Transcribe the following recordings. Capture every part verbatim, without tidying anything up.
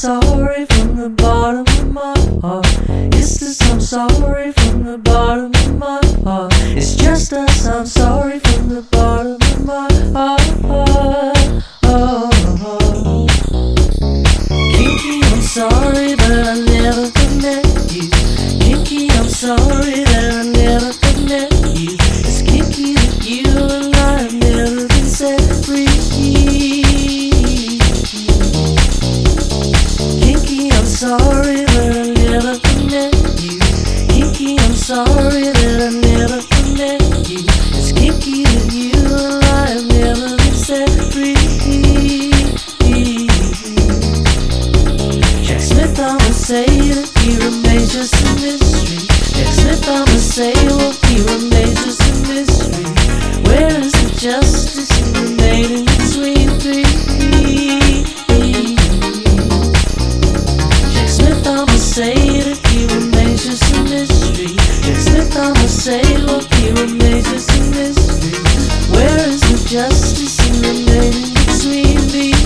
sorry from the bottom of my heart. It's just I'm sorry from the bottom of my heart. It's just us, I'm sorry from the bottom of my heart. Oh, oh. Kinky, I'm sorry, but I never could met you. Kinky, I'm sorry that I never could met you. It's kinky that you and I have never been set free. Kinky, I'm sorry, but I never could met you. Kinky, I'm sorry that I never could met you. It's kinky that you and I have never been set free. Jack Smith, I'ma say that he remains just a mystery. Jack Smith, I'ma say, well, he remains just a mystery. Where is the justice in remaining between three? Jack Smith, I'ma say that he remains just a mystery. Jack Smith, I'ma say, well, he remains just a mystery. Where is the justice in remaining between these?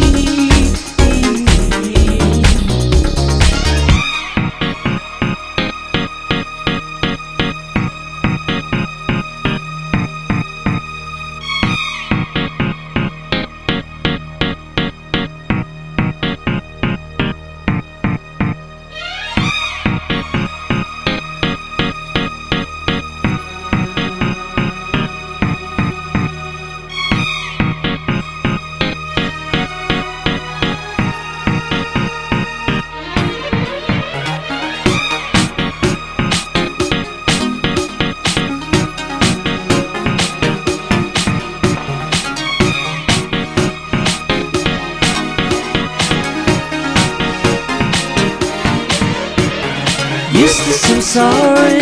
Eustace, I'm sorry.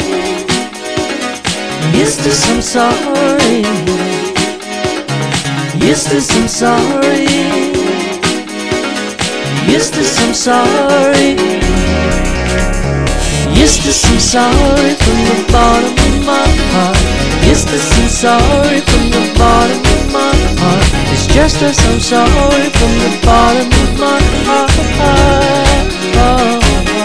Eustace, I'm sorry. Eustace, I'm sorry. Eustace, I'm sorry. Eustace, I'm sorry from the bottom of my heart. Eustace, I'm sorry from the bottom of my heart. It's just us, I'm sorry from the bottom of my heart. Oh.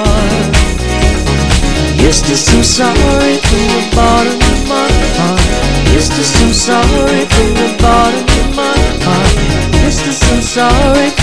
Eustace, I'm sorry from the bottom of my heart. Eustace, I'm sorry from the bottom of my heart. Eustace, I'm sorry.